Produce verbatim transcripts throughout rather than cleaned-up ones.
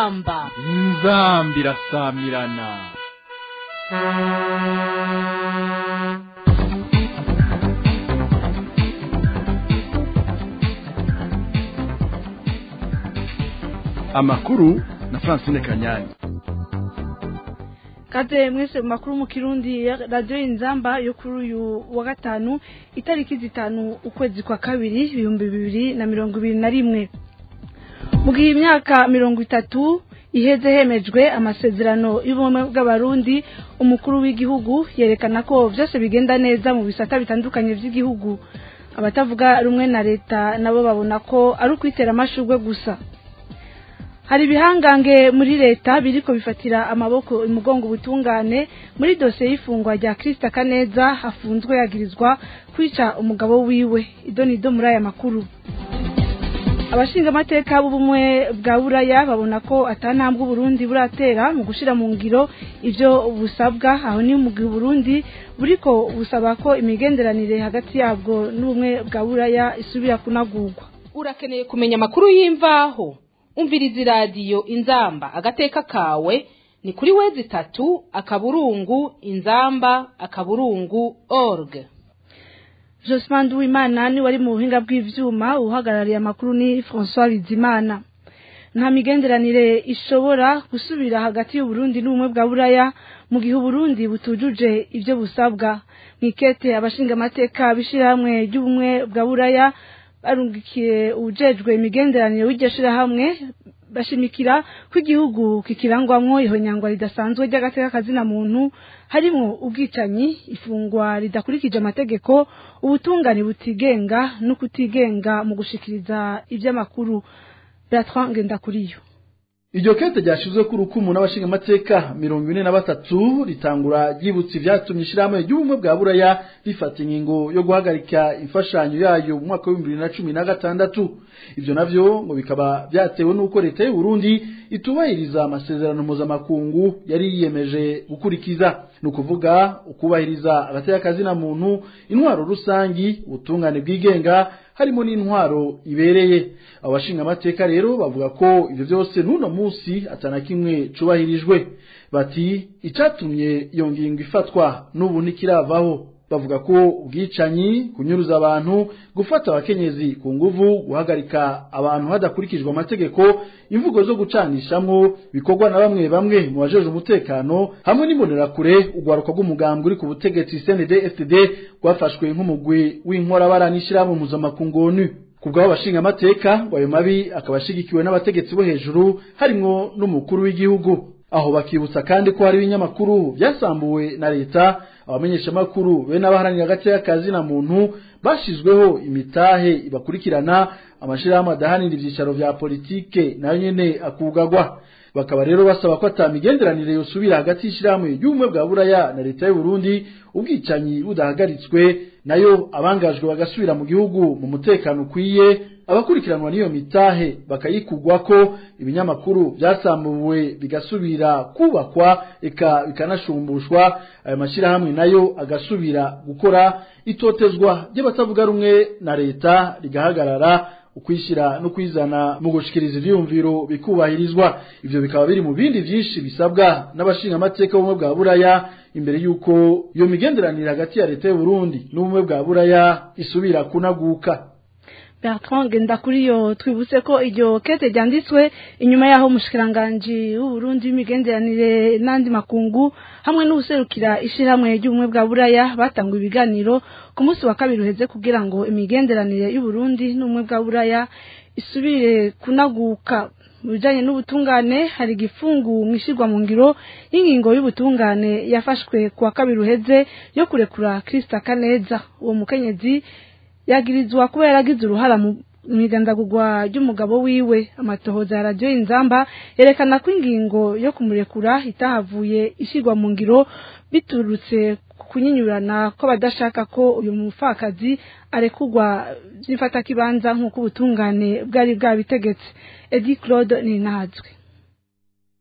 inzamba inzambi irasamirana. Amakuru na Francine Kanyani. Kaze mwese makuru mu Kirundi ya Radio Inzamba yo kuri uyu wa gatanu itariki zitanu ukwezi kwa kabiri ibihumbi bibiri na mirongo ibiri na rimwe. Mu gihe imyaka mirongo itatu iheze hemejwe amasezerano y'ubumwe bw'abarundi, umukuru w'igihugu yerekana ko byose bigenda neza mu bisata bitandukanye by'igihugu. Abatavuga rumwe na leta nabo babona ko ari ukwitera amashurwe gusa. Hari bihangange muri leta biriko bifatira amaboko imugongo ubutungane muri dosiye y'ifungwa rya Krista Kaneza hafunzwe yagirizwa kwica umugabo wiwe. Idonido muri aya makuru. Abashinga amateka b'ubumwe bwa Buraya babona ko atantambwe Burundi buratera mu gushira mu ngiro ivyo busabwa, aho ni mu Burundi buriko busaba ko imigenderanire hagati yabwo n'ubumwe bwa Buraya isubira kunagurwa. Urakeneye kumenya amakuru y'imvaho? Umvirizi radio Inzamba agateka kawe ni kuri wezi tatu akaburungu inzamba akaburungu org. Josman Duimana ni wari mu buhinga bw'ivyuma, uhagarariye amakuru ni François Bizimana. Nta migenderanire ishobora gusubira hagati y'u Burundi n'ubumwe bwa Buraya mu gihe Burundi butujuje ivyo busabwa. Mikete abashinga amateka bishirahamwe ry'ubumwe bwa Buraya barungikiye ujejwe imigenderanire w'igishira hamwe bashimikira ko igihugu kikirangwamwo ihonyangwa ridasanzwe ry'agateka kazina muntu, harimo ubwicanyi, ifungwa ridakurikije amategeko, ubutungane butigenga no kutigenga mu gushikiriza iby'amakuru. Bertrand Ngendakuriyo. Iryo kete ryashizwe ku rukumu n'abashinga amateka mirongo ine na batatu ritangura ryibutse ivyatumye ishirahamwe ry'ubumwe bwa Buraya rifata ingingo yo guhagarika imfashanyo yayo mu mwaka wa bibiri na cumi na gatandatu. Ivyo navyo ngo bikaba byatewe n'uko leta y'u Burundi itubahiriza amasezerano mpuzamakungu yari yiyemeje gukurikiza, no kuvuga ukubahiriza agateka kazina muntu, intwaro rusangi, ubutungane bwigenga, harimo n'intwaro ibereye. Abashinga amateka rero bavuga ko ivyo byose n'uno munsi atana kimwe cubahirijwe. Bati icatumye iyo ngingo ifatwa n'ubu ntikiravaho. Bavuga ko ubwicanyi, kunyuruza abantu, gufata abakenyezi ku nguvu, guhagarika abantu hadakurikijwe amategeko, imvugo zo gucanishamwo bikorwa na bamwe bamwe mu bajeje umutekano, hamwe n'imbonerakure, ugwaruka rw'umugambwe uri ku butegetsi C N D D F D gwafashwe nk'umugwi w'inkora baranishira mu mpuzamakungu O N U. Kubwa abashinga amateka ngo ayo mabi akabashigikiwe n'abategetsi bo hejuru, harimo n'umukuru w'igihugu. Aho bakibutsa kandi ko hari ibinyamakuru byasambuwe na leta, abamenyesha makuru be n'abaharanira agateka kazina muntu bashizweho imitahe ibakurikirana, amashirahamwe adahanira ivyicaro vya politike nayo nyene akugagwa. Bakaba rero basaba ko atamigenderanire yosubira hagati y'ishirahamwe y'ubumwe bwa Buraya na leta y'u Burundi, ubwicanyi budahagaritswe, nayo abangajwe bagasubira mu gihugu mu mutekano ukwiye, abakurikiranwa niyo mitahe bakayikugwa ko, ibinyamakuru byasambuwe bigasubira kubakwa eka bikanashumbushwa, ayo mashirahamwe nayo agasubira gukora, itotezwa ry'abatavuga rumwe na leta rigahagarara, ukwishira no kwizana mu gushikiriza ivyumviro bikubahirizwa. Ivyo bikaba biri mu bindi vyinshi bisabwa n'abashinga amateka b'ubumwe bwa Buraya imbere yuko iyo migenderanire hagati ya leta y'u Burundi n'ubumwe bwa Buraya isubira kunaguka. Bertrand Ngendakuriyo. Twibutse ko iryo kete ryanditswe inyuma yaho umushikiranganje w'u Burundi imigenderanire n'andi makungu hamwe n'ubuserukira ishirahamwe ry'ubumwe bwa Buraya batanga ibiganiro ku munsi wa kabiri uheze kugira ngo imigenderanire y'u Burundi n'ubumwe bwa Buraya isubire kunaguka. Mu bijanye n'ubutungane, hari gifungu mwishirwa mu ngiro y'ingingo y'ubutungane yafashwe ku wa kabiri uheze yo kurekura Krista Kaneza. Uwo mukenyezi yagirizwa kuba yaragize uruhara mu migandagurwa ry'umugabo wiwe. Amatohoza ya Radio Inzamba yerekana ko ingingo yo kumurekura itahavuye ishirwa mu ngiro biturutse kunyinyurana ko badashaka ko uyu mufakazi arekugwa byifata kibanza nk'uko ubutungane bwari bwabitegetse. Edi Claude Ninazwe.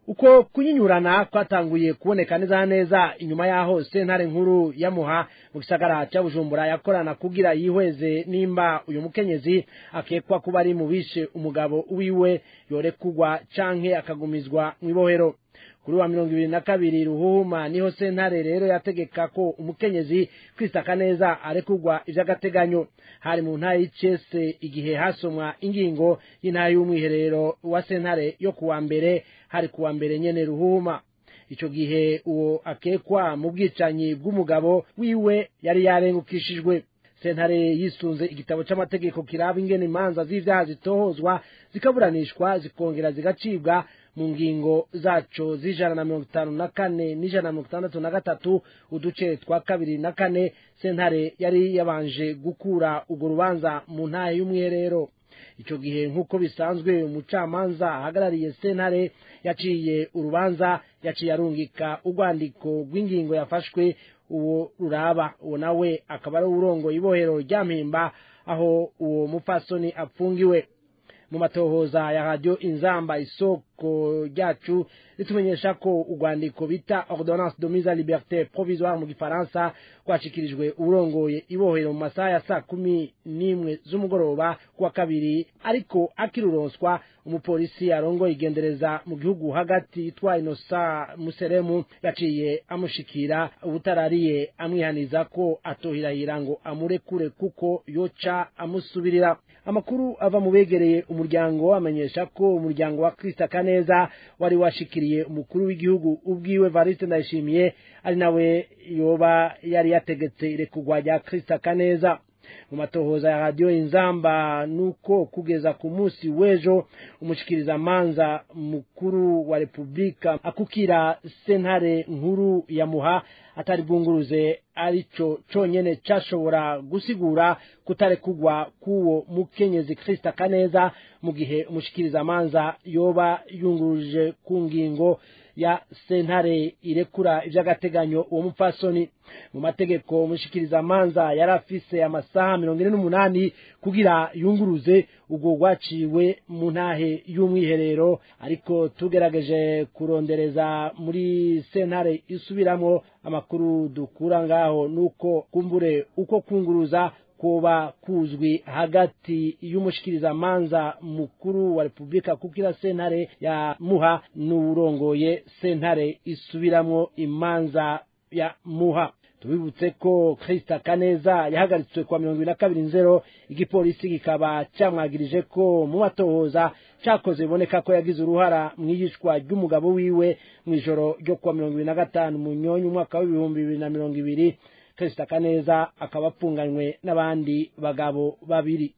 uko kunyinyurana kwatanguye kuboneka neza neza inyuma yaho sentare nkuru yamuha mu gisagara cya Bujumbura yakorana kugira yihweze nimba uyu mukenyezi akekwa kuba ari mu bishe umugabo wiwe yorekugwa canke akagumizwa mu ibohero. Kuri wa mirongo ibiri na kabiri Ruhuma niho sentare rero yategeka ko umukenyezi Kristaka neza arekugwa ivy'agateganyo. Hari mu ntara y'Icese igihe hasomwa ingingo y'intara y'umwiherero wa sentare yo kuwa mbere, hari kuwa mbere nyene Ruhuma. Ico gihe uwo akekwa mu bwicanyi bw'umugabo wiwe yari yarengukishijwe. Sentare yisunze igitabo c'amategeko kiraba ingene imanza z'ivyaha zitohozwa zikaburanishwa zikongera zigacibwa mu ngingo zaco z'ijana na mirongo itanu na kane n'ijana na mirongo itandatu na gatatu uduce twa kabiri na kane. Sentare yari yabanje gukura urwo rubanza mu ntara y'umwiherero. Ico gihe nk'uko bisanzwe umucamanza ahagarariye sentare yaciye urubanza, yaciye arungika urwandiko rw'ingingo yafashwe uwo ruraba. Uwo nawe akaba ari urongo ibohero rya Mpimba aho uwo mupfasoni apfungiwe. Mu matohoza ya Radio Inzamba isoko ryacu ritumenyesha ko urwandiko bita ordonnance de mise à liberté provisoire mu gifaransa kwashikirijwe urongoye ibohero mu masaha ya saa kumi n'imwe z'umugoroba kuwa kabiri, ariko akiruronswa umupolisi arongoye igendereza mu gihugu hagati yitwa Innocent Museremu yaciye amushikira ubutarariye amwihaniza ko atohirahira ngo amurekure kuko yoca amusubirira. Amakuru ava mu begereye umuryango amenyesha ko umuryango wa Kristaka neza wari washikiriye umukuru w'igihugu ubwiwe Evariste Ndayishimiye ari nawe yoba yari yategetse irekugwa rya Kristaka neza. Mu matohoza ya Radio Inzamba nuko kugeza ku munsi wejo umushikiriza manza mukuru wa Republika akukira sentare nkuru yamuha atari bwunguruze arico conyene cashobora gusigura kutarekugwa kuwo mukenyezi Kristaka neza, mu gihe umushikiriza manza yoba yunguruje ku ngingo ya sentare irekura ivy'agateganyo uwo mupfasoni. Mu mategeko umushikiriza manza yarafise amasaha mirongo ine n'umunani kugira yunguruze ubwo rwaciwe mu ntahe y'umwiherero, ariko tugerageje kurondereza muri sentare isubiramwo amakuru dukura ngaho nuko kumbure uko kunguruza kuba kuzwi hagati y'umushikiriza manza mukuru wa Republika kukira sentare ya muha n'urongoye sentare isubiramwo imanza ya muha. Tubibutse ko Kristaka neza yahagaritswe kwa mirongo ibiri na kabiri nzero, igipolisi kikaba camwagirije ko mu matohoza cakoze biboneka ko yagize uruhara mw'iyicwa ry'umugabo wiwe mw'ijoro ryo kwa mirongo ibiri na gatanu mu nyonyi umwaka w'ibihumbi bibiri na mirongo ibiri. Kristaka neza akaba apfunganywe n'abandi bagabo babiri.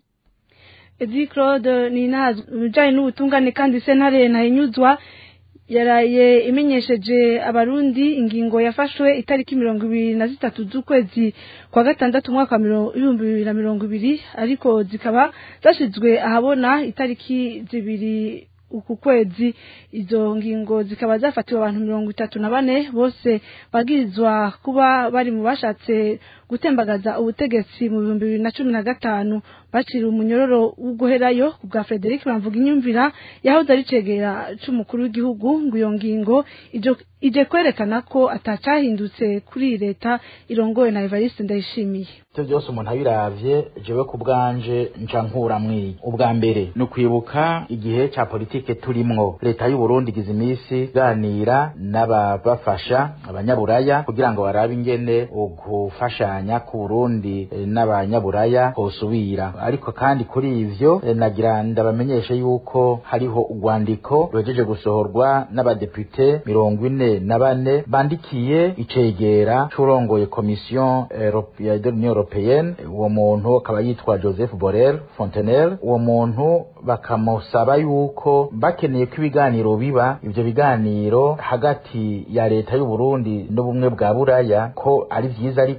Edi Claude ni nazo bijanye n'ubutungane kandi sentare ntahinyuzwa yaraye imenyesheje abarundi ingingo yafashwe itariki mirongo ibiri na zitatu z'ukwezi kwa gatandatu mwaka w'ibihumbi bibiri na mirongo ibiri, ariko zikaba zashizwe ahabona itariki zibiri uku kwezi. Izo ngingo zikaba zafatiwe abantu mirongo itatu na bane bose bagirizwa kuba bari mu bashatse gutembagaza ubutegetsi mu bihumbi bibiri na cumi na gatanu, baciriwe umunyororo w'uguherayo ku bwa Frederic Bamvuginyumvira yahoze ari cegera c'umukuru w'igihugu. ngo iyo ngingo ije kwerekana ko atacahindutse kuri leta irongowe na Evariste Ndayishimiye. Ivyo byose umuntu abiravye jewe ku bwanje nca nkura mwi ubwa mbere no kwibuka igihe ca politike turimwo. Leta y'u Burundi gize imisi ganira n'ababafasha abanyaburaya kugira ngo barabe ingene ugufashanya ku Burundi n'abanyaburaya hosubira, ariko kandi kuri ivyo nagira ndabamenyesha yuko hariho urwandiko rwejeje gusohorwa n'abadepute mirongo ine na bane bandikiye icegera c'urongoye Commission Européenne de l'Union Européenne. Uwo muntu akaba yitwa Joseph Borrell Fontenelle. Uwo muntu bakamusaba yuko bakeneye ko ibiganiro biba, ivyo biganiro hagati ya leta y'u Burundi n'ubumwe bwa Buraya ko ari vyiza ariko bidashoboka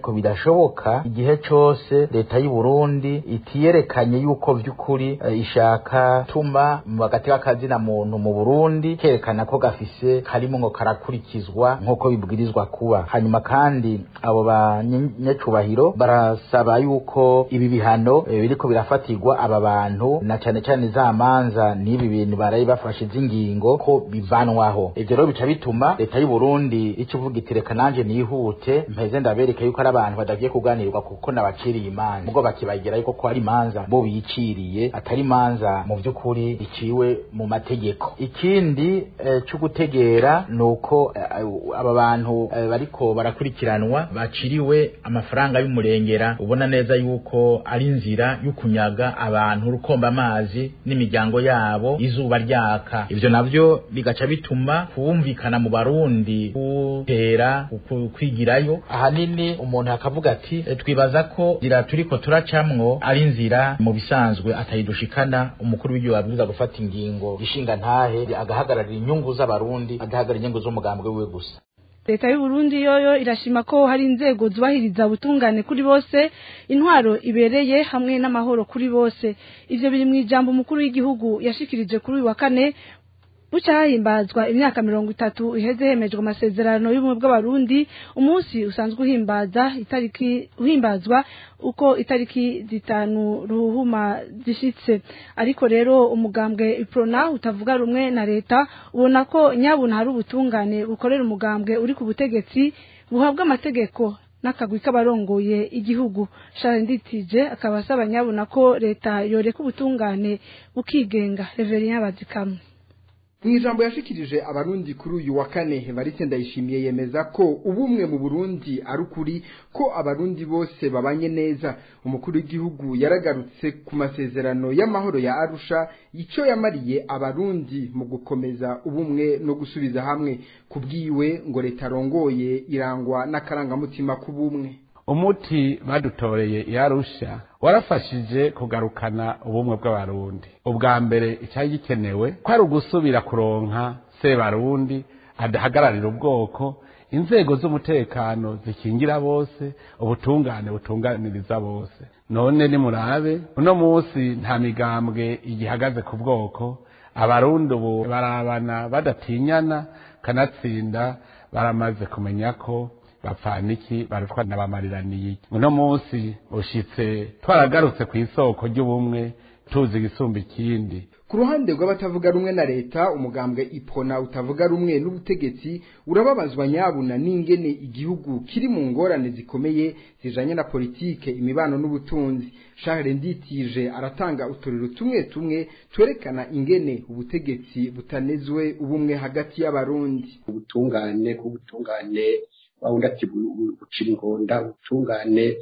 ntibishoboka igihe cose leta y'u Burundi itiyerekanye yuko vy'ukuri uh, ishaka tuma mu bagati k'akazina muntu mu Burundi kerekana ko gafise karimo ngo karakurikizwa nk'uko bibwirizwa kuba. Hanyuma kandi abo banyacubahiro barasaba yuko ibi bihano e, biriko birafatirwa aba bantu na cane cane za manza n'ibi bintu barayi bafashe z'ingingo ko bivanwaho. Ivyo rero bica bituma leta y'u Burundi icuvuga itereka nanje nihute mpeze ndabereka yuko ari abantu badagiye kuganirwa kuko nabaciriye imanza ubwo bakibagira yuko ko ari manza bo biciriye atari manza mu vy'ukuri iciwe mu mategeko. Ikindi e, cyo gutegera nuko e, aba bantu e, bariko barakurikiranwa baciriwe amafaranga y'umurengera ubona neza yuko ari inzira y'ukunyaga abantu rukomba amazi n'imiryango yabo izuba ryaka. Ivyo navyo bigaca bituma kuwumvikana mu Barundi kutera kwigirayo. Ahanini umuntu akavuga ati e, twibaza ko nzira turiko turacamwo ari nzira mu bisanzwe atayidushikana. Umukuru w'igihugu yabwiza gufata ingingo ishinga ntahe agahagararira inyungu z'abarundi agahagararira inyungu z'umugambwe wiwe gusa. Leta y'u Burundi yoyo irashima ko hari inzego zubahiriza ubutungane kuri bose, intwaro ibereye hamwe n'amahoro kuri bose. Ivyo biri mu ijambo umukuru w'igihugu yashikirije kuri uyu wa kane buca hahimbazwa imyaka mirongo itatu iheze hemejwe amasezerano y'ubumwe bw'abarundi. Umunsi usanzwe uhimbaza itariki uhimbazwa uko itariki zitanu ruhuma zishitse. Ariko rero umugambwe Iprona utavuga rumwe na leta ubona ko nyabuna hari ubutungane bukorera umugambwe uri ku butegetsi buhabwa amategeko n'akagwi k'abarongoye igihugu. Sharinditije akaba asaba nyabuna ko leta yoreka ubutungane bukigenga. Reverien Bazikamwe Mwijambo yashikirije abarundi kuri uyu wa kane Marite Ndayishimiye yemeza ko ubumwe mu Burundi ari ukuri ko abarundi bose babanye neza. Umukuru w'igihugu yaragarutse ku masezerano y'amahoro ya Arusha ico yamariye abarundi mu gukomeza ubumwe no gusubiza hamwe. Kubwiwe ngo leta rongoye irangwa n'akarangamutima kubumwe. Umuti badutoreye yarusha warafashije kugarukana ubumwe bw'abarundi. Ubwa mbere icyari gikenewe ko ari ugusubira kuronka se barundi adahagararira ubwoko, inzego z'umutekano zikingira bose, ubutungane butunganiriza bose. None ni murabe uno munsi nta migambwe igihagaze ku bwoko, abarundi ubu barabana badatinyana, kanatsinda baramaze kumenya ko bapfaniki barutwa n'abamariraniye. Uno munsi ushitse twaragarutse ku isoko ry'ubumwe tuzi gisumba ikindi. Ku ruhande rw'abatavuga rumwe na leta, umugambwe Ipona utavuga rumwe n'ubutegetsi urababazwa nyabuna n'ingene igihugu kiri mu ngorane zikomeye zijanye na politike, imibano n'ubutunzi. Charles Nditije aratanga uturiro tumwe tumwe twerekana ingene ubutegetsi butanezwe ubumwe hagati y'abarundi. Ubutungane kubutungane wawunda ati bucira ingonda ubutungane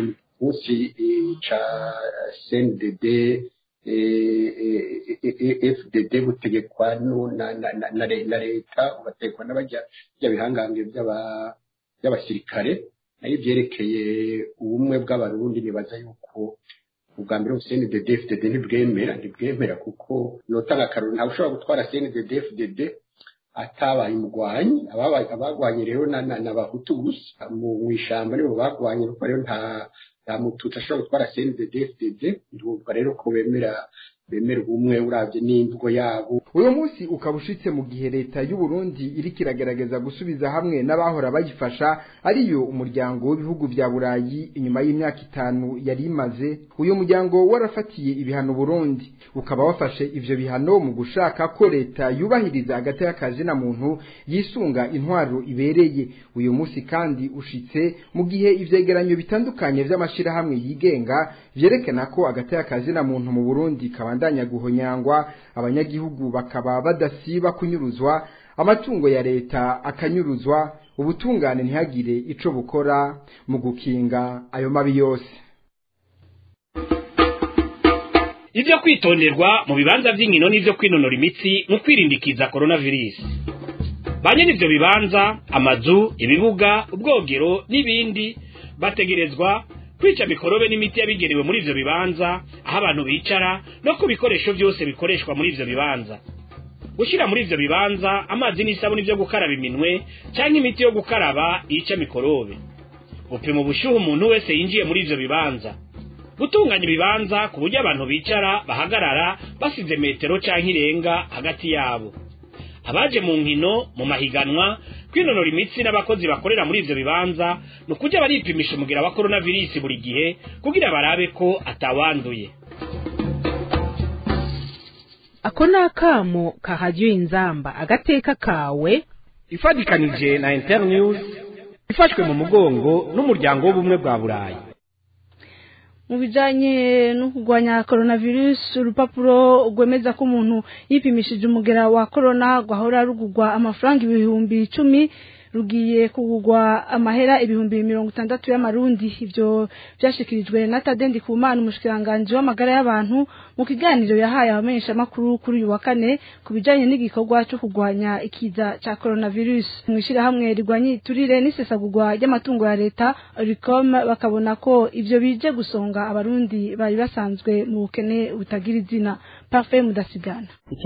munsi ca C N D D F D D butegekwa na leta ubategekwa n'abajya by'abihangange by'abasirikare nayo byerekeye ubumwe bw'abarundi. Nibaza yuko ubwa mbere C N D D F D D ntibwemera ntibwemera kuko notanga akaruru nta ushobora gutwara C N D D F D D atabaye umugwanyi. Abagwanye rero n'abahutu gusa mu ishamba nibo bagwanye, kuko rero nta nta mututsi ashobora gutwara C N D D F D D. Ndumva rero ko bemera bemera ubumwe uravye n'imvugo yabo. Uyu munsi ukabushitse mu gihe leta y'u Burundi iri kiragerageza gusubiza hamwe n'abahora bayifasha ariyo umuryango w'ibihugu vya Burayi inyuma y'imyaka itanu yari imaze. Uyu muryango warafatiye ibihano Burundi, ukaba wafashe ivyo bihano mu gushaka ko leta yubahiriza hagati y'akazi na muntu yisunga intwaro ibereye. Uyu munsi kandi ushitse mu gihe ivyegeranyo bitandukanye vy'amashira hamwe yigenga vyerekana ko hagati y'akazi na muntu mu Burundi kabandanya guhonyangwa, abanyagihugu bakaba badasiba kunyuruzwa, amatungo ya leta akanyuruzwa, ubutungane ntihagire ico bukora mu gukinga ayo mabi yose. Ivyo kwitonderwa mu bibanza vy'inkino n'ivyo kwinonora imitsi mu kwirindikiza coronavirus. Banye n'ivyo bibanza, amazu, ibibuga, ubwogero n'ibindi bategerezwa kwica mikorobe n'imiti yabigerewe muri ivyo bibanza, aho abantu bicara no ku bikoresho byose bikoreshwa muri ivyo bibanza. Gushira muri ivyo bibanza amazi n'isabuni byo gukaraba iminwe cyangwa imiti yo gukaraba yica mikorobe. bupima ubushyuhe umuntu wese yinjiye muri ivyo bibanza, gutunganya ibibanza ku buryo abantu bicara bahagarara basize metero canke irenga hagati yabo, abaje mu nkino mu mahiganwa kwinonora imitsi n'abakozi bakorera muri ivyo bibanza no kujya baripimisha umugera wa coronavirus buri gihe kugira barabe ko atawanduye. Ako nakamo kahajyo inzamba agateka kawe ifadikanije na Internews ifashwe mu mugongo n'umuryango w'ubumwe bwa Burayi. Mu bijanye no kugwanya coronavirus, urupapuro rwemeza ko umuntu yipimishije umugera wa corona gwahora rugugwa amafaranga ibihumbi icumi rugiye kugugwa amahera ibihumbi mirongo itandatu y'amarundi. Ivyo byashikirijwe na Tadendi Kumana, umushikiranganje w'amagara y'abantu, mu kiganiro yahaye abamenyesha makuru kuri uyu wa kane kubijanye n'igikorwa cyo kugwanya ikiza ca coronavirus. Mwishira hamwe rigwanye turire n'isesagurwa ry'amatungo ya leta Ricom bakabona ko ivyo bije gusonga abarundi bari basanzwe mu bukene butagira izina. Parfait Mudasigana. Iki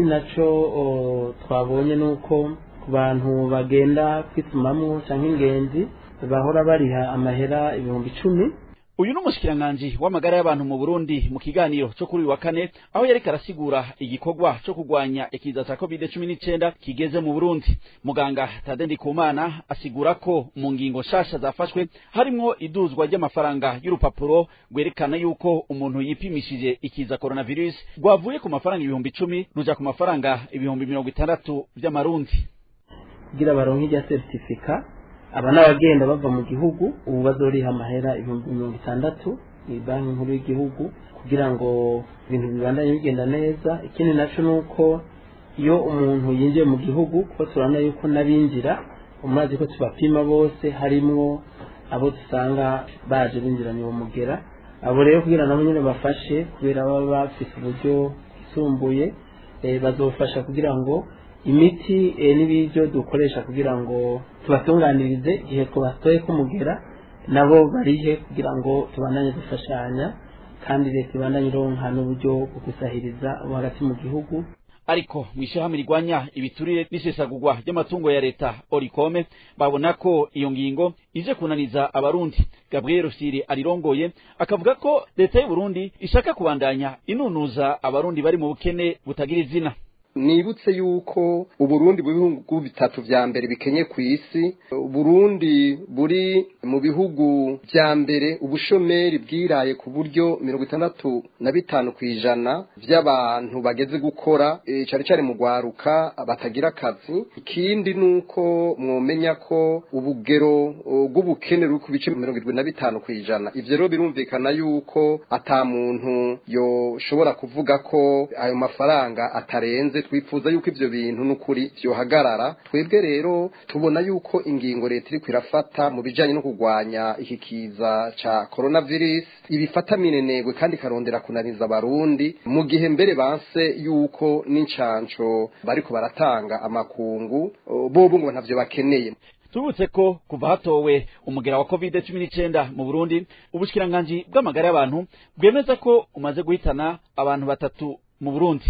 naco twabonye nuko ku bantu bagenda kwisumamwo canke ingenzi bahora bariha amahera ibihumbi icumi. Uyu n'umushikiranganje w'amagara y'abantu mu Burundi mu kiganiro cyo kuri wa kane aho yari karasigura igikorwa cyo kugwanya ikiza ca covid cumi n'icenda kigeze mu Burundi. Muganga Tadendi Kumana asigura ko mu ngingo shasha zafashwe harimo iduzwa ry'amafaranga y'urupapuro gwerekana yuko umuntu yipimishije ikiza coronavirus gwavuye ku mafaranga ibihumbi icumi ruja ku mafaranga ibihumbi mirongo itandatu by'amarundi. Kugira baronke ijya certificate abana bagenda bava mu gihugu ubu bazoriha amahera ibihumbi mirongo itandatu ni banki nkuru y'igihugu kugira ngo ibintu bibandanye bigenda neza. Ikindi naco nuko iyo umuntu yinjiye mu gihugu ko turana yuko nabinjira umaze ko tubapima bose harimwo abo dusanga baje binjiranye uwo mugera, abo rero kugira nabo nyene bafashe kubera baba bafise uburyo isumbuye e, bazofasha kugira ngo imiti e, n'ibiryo dukoresha kugira ngo tubatunganirize igihe twabatoye kumugera nabo barihe kugira ngo tubandanye dufashanya kandi leta ibandanye ironka n'uburyo bwo gusahiriza hagati mu gihugu. Ariko mwishirahamwe rigwanya ibiturire n'isesagurwa ry'amatungo ya leta Orikome babona ko iyo ngingo ije kunaniza abarundi. Gabriel Rusiri arirongoye akavuga ko leta y'u Burundi ishaka kubandanya inunuza abarundi bari mu bukene butagira izina. Nibutse yuko Uburundi bihugu bitatu vya mbere bikenye ku isi, Burundi buri mu bihugu vya mbere ubushomeri bwiraye ku buryo mirongo itandatu na bitanu kwijana vy'abantu bageze gukora e, cyari cyari mu gwaruka batagira akazi. Ikindi nuko mwomenya ko ubugero bw'ubukene ruri ku bice mirongo irindwi na bitanu kwijana. Ivyo rero birumvikana yuko ata muntu yoshobora kuvuga ko ayo mafaranga atarenze. Twifuza yuko ivyo bintu n'ukuri byohagarara. Twebwe rero tubona yuko ingingo leta iri kwirafata mu bijanye no kugwanya iki kiza ca coronavirus ibifata minenegwe kandi karondera kunaniza abarundi mu gihe mbere banse yuko n'incanco bariko baratanga amakungu bobo ngo ntavyo bakeneye. Tubutse ko kuva hatowe umugera wa covid cumi n'icenda mu Burundi ubushikiranganje bw'amagara y'abantu bwemeza ko umaze guhitana abantu batatu mu Burundi.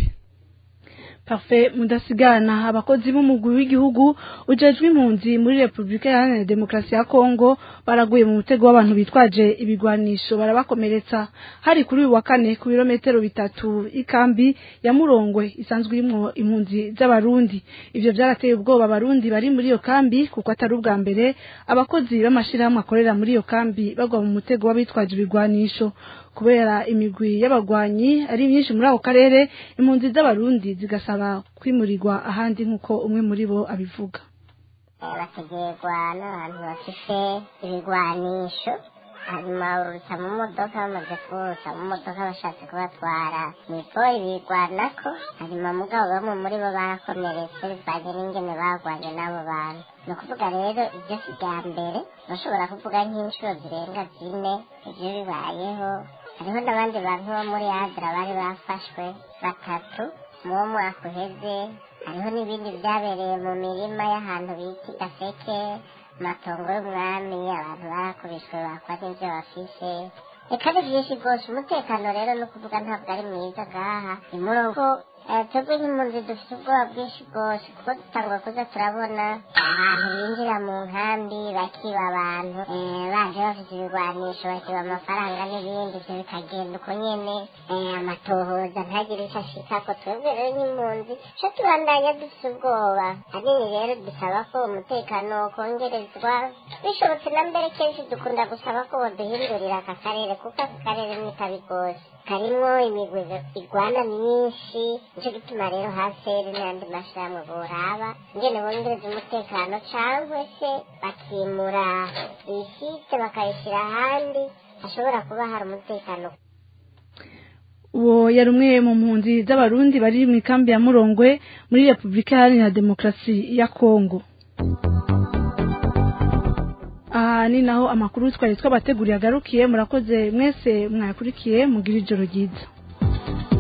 Parfait Mudasigana. Abakozi b'umugwi w'igihugu ujejwe impunzi muri Republika Iharanira Demokarasi ya Kongo baraguye mu mutego w'abantu bitwaje ibigwanisho barabakomeretsa hari kuri uyu wa kane ku birometero bitatu ikambi ya Murongwe isanzwe irimo impunzi z'abarundi. Ivyo byarateye ubwoba abarundi bari muri iyo kambi kuko atari ubwa mbere abakozi b'amashirahamwe akorera muri iyo kambi bagwa mu mutego w'abitwaje ibigwanisho. Kubera imigwi y'abagwanyi ari myinshi muri ako karere, impunzi z'abarundi zigasaba kwimurirwa ahandi nkuko umwe muri bo abivuga. Bategerwa n'abantu bafite ibigwanisho hanyuma urutsa mu modoka bamaze kurutsa mu modoka bashatse kubatwara niko ibigwanako hanyuma mugabo bamwe muri bo barakomeretse bivanye n'ingene bagwanye n'abo bantu. Ni ukuvuga rero ibyo si bya mbere, bashobora kuvuga nk'inshuro zirenga zine ibyo bibayeho. Hariho n'abandi bantu bo muri Adra bari bafashwe batatu mu mwaka uheze. Hariho n'ibindi byabereye mu mirima y'ahantu bita Gaseke, matongo y'umwami, abantu barakubishwe bakwa n'ibyo bafise. Reka ni byinshi rwose. Umutekano rero ni ukuvuga ntabwo ari mwiza ngaha. Ni murongo twebwe nk'impunzi dufite ubwoba bwinshi bwose kuko dutangwa kuza turabona abantu binjira mu nkambi bakiba abantu baje bafite ibigwanisho bakiba amafaranga n'ibindi ibyo bikagenda uko nyene amatohoza ntagire icyo ashikako twebwe rero nk'impunzi co tubandanya dufite ubwoba hanini rero dusaba ko umutekano kongerezwa bishobotse na mbere kenshi dukunda gusaba ko boduhindurira aka karere kuko aka karere ni kabi rwose karimwo imigwi igwana myinshi nico gituma rero haseri n'andi mashirahamwe boraba ngene bongereza umutekano cangwe se bakimura isite bakayishyira ahandi hashobora kuba hari umutekano. uwo yari umwe mu mpunzi z'abarundi bari mu ikambi ya Murongwe muri Repubulika Iharanira Demokarasi ya Kongo. aha ni naho amakuru twari twabateguriye agarukiye. Murakoze mwese mwayakurikiye, mugira ijoro ryiza.